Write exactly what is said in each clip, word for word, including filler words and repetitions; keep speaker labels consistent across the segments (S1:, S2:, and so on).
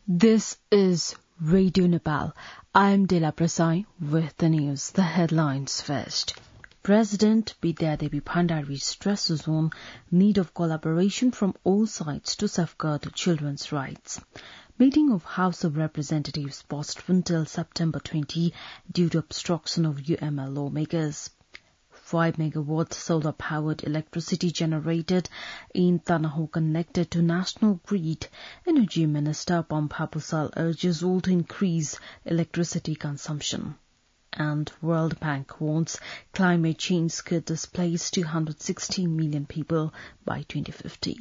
S1: This is Radio Nepal. I'm Dela Prasai with the news. The headlines first. President Bidyadevi Bhandari stresses on need of collaboration from all sides to safeguard children's rights. Meeting of House of Representatives postponed till September twentieth due to obstruction of U M L lawmakers. five megawatt solar-powered electricity generated in Tanaho connected to national grid. Energy Minister Pampha Pusal urges all to increase electricity consumption. And World Bank warns climate change could displace two hundred sixty million people by twenty fifty.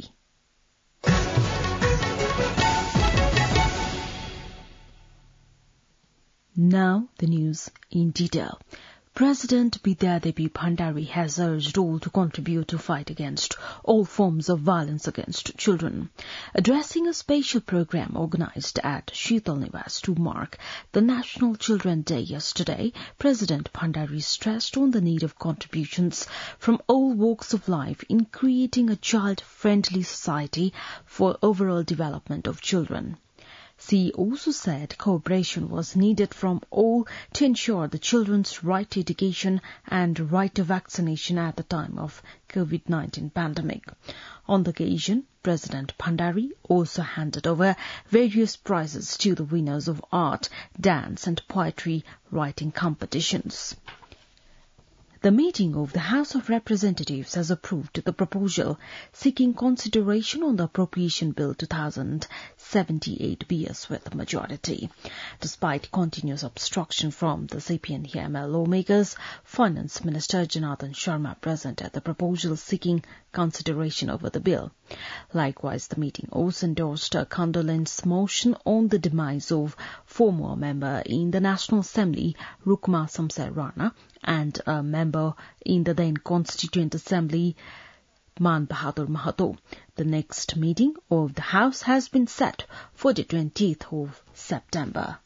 S1: Now the news in detail. President Bidyadevi Bhandari has urged all to contribute to fight against all forms of violence against children. Addressing a special program organized at Sheetal Niwas to mark the National Children Day yesterday, President Bhandari stressed on the need of contributions from all walks of life in creating a child-friendly society for overall development of children. She also said cooperation was needed from all to ensure the children's right to education and right to vaccination at the time of COVID nineteen pandemic. On the occasion, President Bhandari also handed over various prizes to the winners of art, dance and poetry writing competitions. The meeting of the House of Representatives has approved the proposal seeking consideration on the Appropriation Bill two thousand seventy-eight B S with a majority. Despite continuous obstruction from the C P and U M L lawmakers, Finance Minister Janardhan Sharma presented the proposal seeking consideration over the bill. Likewise, the meeting also endorsed a condolence motion on the demise of former member in the National Assembly, Rukma Samsai Rana, and a member in the then Constituent Assembly, Man Bahadur Mahato. The next meeting of the House has been set for the twentieth of September.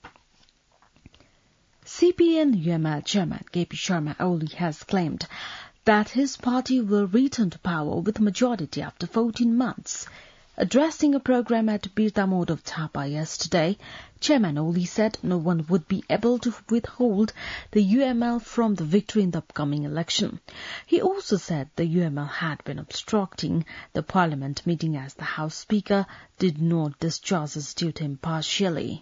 S1: C P N U M L Chairman K P Sharma Oli has claimed that his party will return to power with a majority after fourteen months. Addressing a program at Birta Mode of Thapa yesterday, Chairman Oli said no one would be able to withhold the U M L from the victory in the upcoming election. He also said the U M L had been obstructing the Parliament meeting as the House Speaker did not discharge his duty impartially.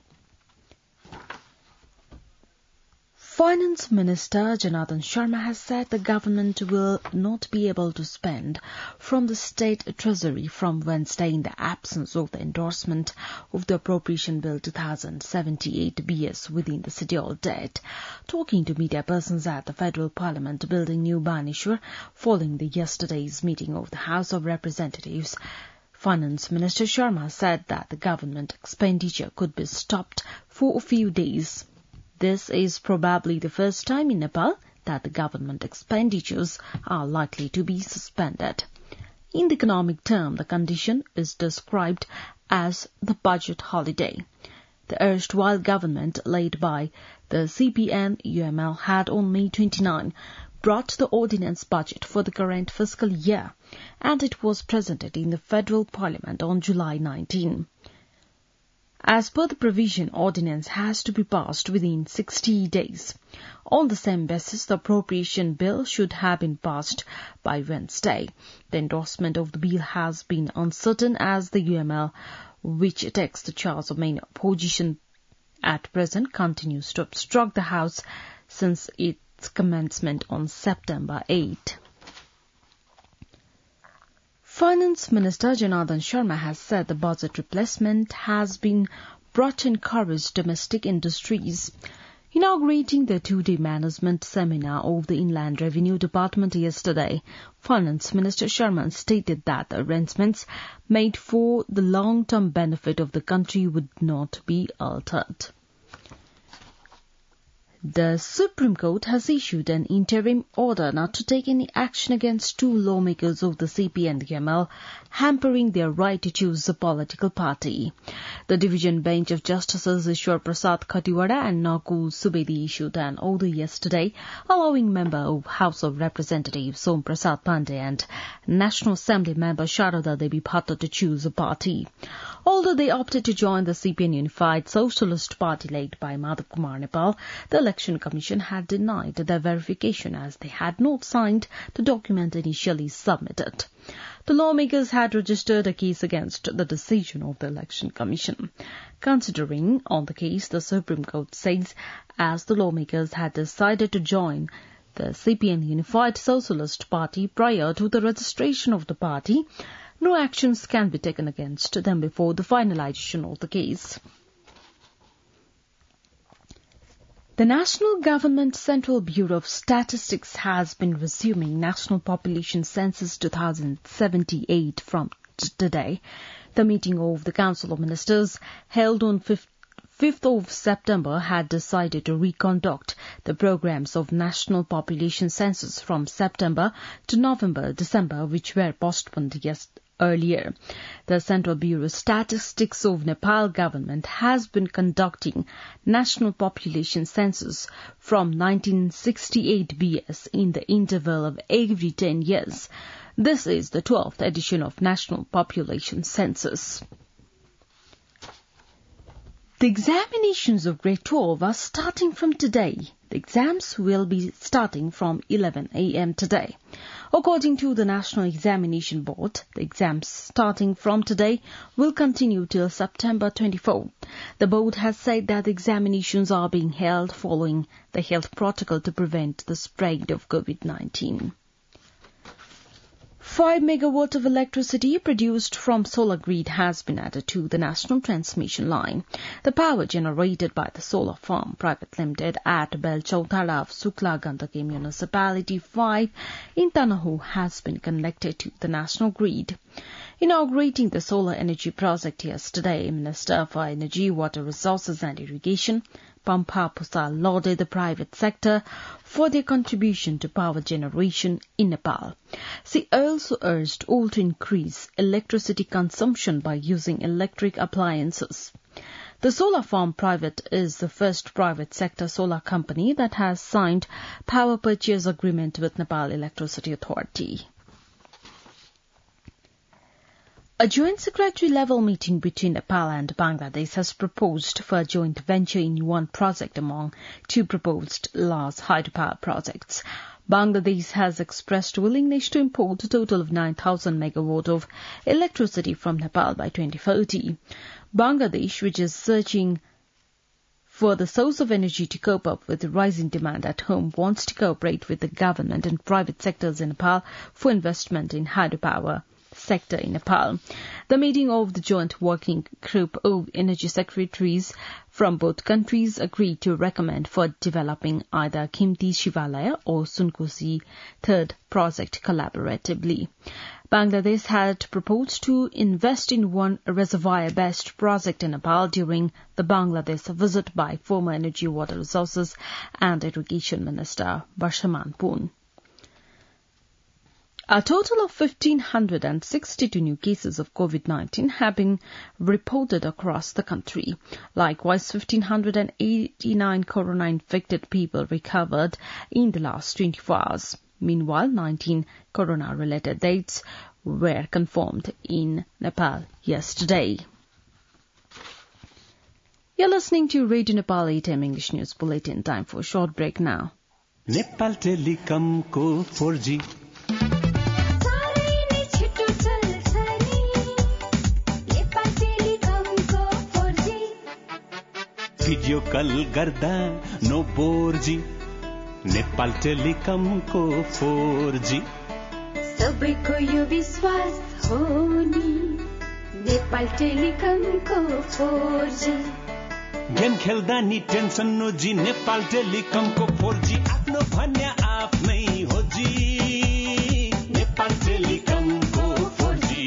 S1: Finance Minister Janardhan Sharma has said the government will not be able to spend from the state treasury from Wednesday in the absence of the endorsement of the Appropriation Bill two thousand seventy-eight B S within the scheduled date. Talking to media persons at the Federal Parliament building New Baneshwar following the yesterday's meeting of the House of Representatives, Finance Minister Sharma said that the government expenditure could be stopped for a few days. This is probably the first time in Nepal that the government expenditures are likely to be suspended. In the economic term, the condition is described as the budget holiday. The erstwhile government, led by the C P N U M L, had on May twenty-ninth brought the ordinance budget for the current fiscal year, and it was presented in the Federal Parliament on July nineteenth. As per the provision, ordinance has to be passed within sixty days. On the same basis, the appropriation bill should have been passed by Wednesday. The endorsement of the bill has been uncertain as the U M L, which takes the charge of main opposition at present, continues to obstruct the House since its commencement on September eighth. Finance Minister Janardhan Sharma has said the budget replacement has been brought to encourage domestic industries. Inaugurating the two-day management seminar of the Inland Revenue Department yesterday, Finance Minister Sharma stated that the arrangements made for the long-term benefit of the country would not be altered. The Supreme Court has issued an interim order not to take any action against two lawmakers of the C P and the M L, hampering their right to choose a political party. The division bench of Justices Ishwar Prasad Khatiwada and Nakul Subedi issued an order yesterday allowing member of House of Representatives Som Prasad Pandey and National Assembly member Sharada Devi Bhatta to choose a party. Although they opted to join the C P N Unified Socialist Party led by Madhav Kumar Nepal, the Election Commission had denied their verification as they had not signed the document initially submitted. The lawmakers had registered a case against the decision of the Election Commission. Considering on the case, the Supreme Court says as the lawmakers had decided to join the C P N Unified Socialist Party prior to the registration of the party, no actions can be taken against them before the finalization of the case. The National Government Central Bureau of Statistics has been resuming National Population Census twenty seventy-eight from today. The meeting of the Council of Ministers held on fifth of September had decided to reconduct the programs of National Population Census from September to November, December, which were postponed yesterday. Earlier, the Central Bureau of Statistics of Nepal government has been conducting national population census from nineteen sixty-eight B S in the interval of every ten years. This is the twelfth edition of National Population Census. The examinations of grade twelve are starting from today. The exams will be starting from eleven a m today. According to the National Examination Board, the exams starting from today will continue till September twenty-fourth. The board has said that the examinations are being held following the health protocol to prevent the spread of COVID nineteen. Five megawatt of electricity produced from solar grid has been added to the national transmission line. The power generated by the solar farm private limited at Belchautara of Sukla Gandaki Municipality five in Tanahu has been connected to the national grid. Inaugurating the solar energy project yesterday, Minister for Energy, Water Resources and Irrigation, Pampa Pusal, lauded the private sector for their contribution to power generation in Nepal. She also urged all to increase electricity consumption by using electric appliances. The Solar Farm Private is the first private sector solar company that has signed power purchase agreement with Nepal Electricity Authority. A joint secretary-level meeting between Nepal and Bangladesh has proposed for a joint venture in one project among two proposed large hydropower projects. Bangladesh has expressed willingness to import a total of nine thousand megawatt of electricity from Nepal by twenty thirty. Bangladesh, which is searching for the source of energy to cope up with the rising demand at home, wants to cooperate with the government and private sectors in Nepal for investment in hydropower sector in Nepal. The meeting of the Joint Working Group of Energy Secretaries from both countries agreed to recommend for developing either Khimti Shivalaya or Sunkosi third project collaboratively. Bangladesh had proposed to invest in one reservoir-based project in Nepal during the Bangladesh visit by former Energy, Water Resources and Irrigation Minister Barshaman Poon. A total of one thousand five hundred sixty-two new cases of COVID nineteen have been reported across the country. Likewise, one thousand five hundred eighty-nine corona-infected people recovered in the last twenty-four hours. Meanwhile, nineteen corona-related deaths were confirmed in Nepal yesterday. You're listening to Radio Nepal eight a m English News Bulletin. Time for a short break now.
S2: Nepal Telecom को four G video कल गर्दा नो बोर्जी Nepal telecom को four G
S3: सबैको यो विश्वास हो नि नेपाल टेलिकम को फोर जी
S2: गेम खेल्दा नि टेन्सन नो जी नेपाल टेलिकम को फोर जी आफ्नो भन्या आफ्नै हो जी नेपाल टेलिकम को फोर जी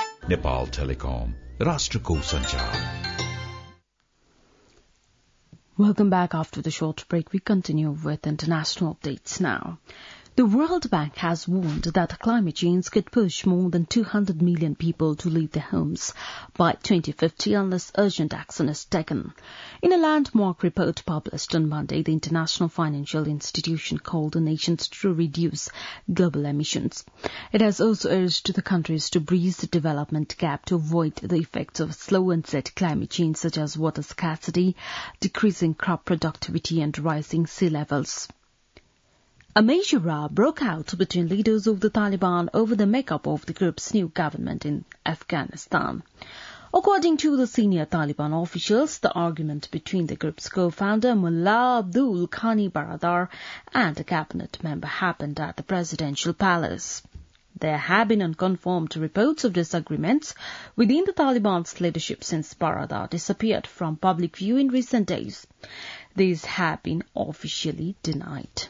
S4: नेपाल टेलिकम राष्ट्रको सञ्चार.
S1: Welcome back. After the short break, we continue with international updates now. The World Bank has warned that climate change could push more than two hundred million people to leave their homes by twenty fifty unless urgent action is taken. In a landmark report published on Monday, the international financial institution called the nations to reduce global emissions. It has also urged the countries to bridge the development gap to avoid the effects of slow onset climate change such as water scarcity, decreasing crop productivity and rising sea levels. A major row broke out between leaders of the Taliban over the makeup of the group's new government in Afghanistan. According to the senior Taliban officials, the argument between the group's co-founder Mullah Abdul Ghani Baradar and a cabinet member happened at the presidential palace. There have been unconfirmed reports of disagreements within the Taliban's leadership since Baradar disappeared from public view in recent days. These have been officially denied.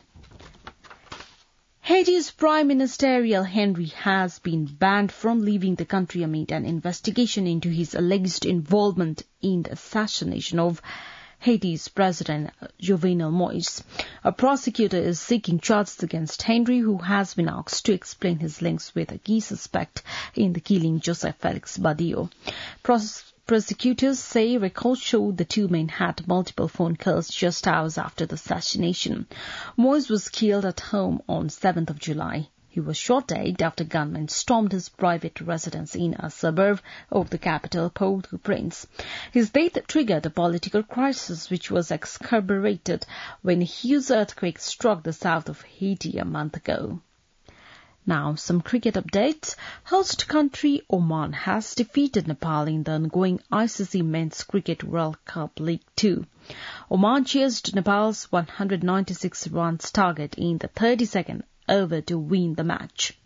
S1: Haiti's Prime Minister Ariel Henry has been banned from leaving the country amid an investigation into his alleged involvement in the assassination of Haiti's President Jovenel Moïse. A prosecutor is seeking charges against Henry, who has been asked to explain his links with a key suspect in the killing Joseph Felix Badillo. Pros- Prosecutors say records showed the two men had multiple phone calls just hours after the assassination. Moïse was killed at home on seventh of July. He was shot dead after gunmen stormed his private residence in a suburb of the capital, Port-au-Prince. His death triggered a political crisis which was exacerbated when a huge earthquake struck the south of Haiti a month ago. Now, some cricket updates. Host country Oman has defeated Nepal in the ongoing I C C Men's Cricket World Cup League two. Oman chased Nepal's one hundred ninety-six runs target in the thirty-second over to win the match.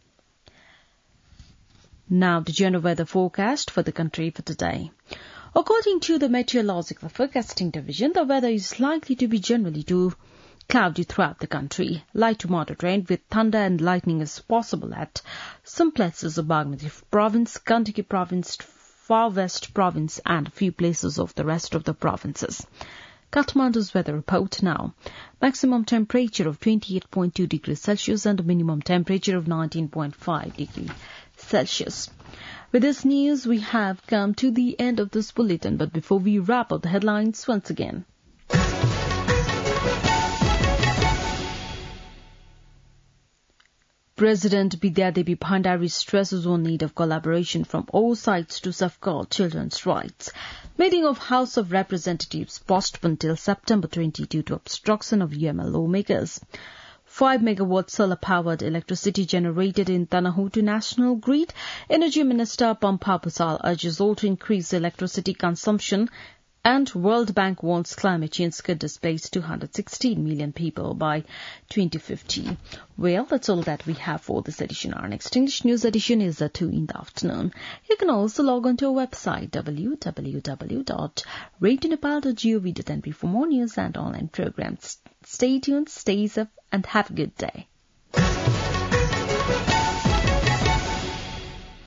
S1: Now, the general weather forecast for the country for today. According to the Meteorological Forecasting Division, the weather is likely to be generally too cloudy throughout the country. Light to moderate rain with thunder and lightning is possible at some places of Bagmati Province, Gandhiki Province, Far West Province and a few places of the rest of the provinces. Kathmandu's weather report now. Maximum temperature of twenty-eight point two degrees Celsius and a minimum temperature of nineteen point five degrees Celsius. With this news, we have come to the end of this bulletin, but before we wrap up the headlines once again. President Bidya Devi Bhandari stresses on need of collaboration from all sides to safeguard children's rights. Meeting of House of Representatives postponed till September twentieth due to obstruction of U M L lawmakers. Five megawatt solar-powered electricity generated in Tanahutu National Grid. Energy Minister Pampa Pusal urges all to increase electricity consumption. And World Bank warns climate change could displace two hundred sixteen million people by twenty fifty. Well, that's all that we have for this edition. Our next English news edition is at two in the afternoon. You can also log on to our website, w w w dot radio nepal dot gov dot n p for more news and online programs. Stay tuned, stay safe, and have a good day.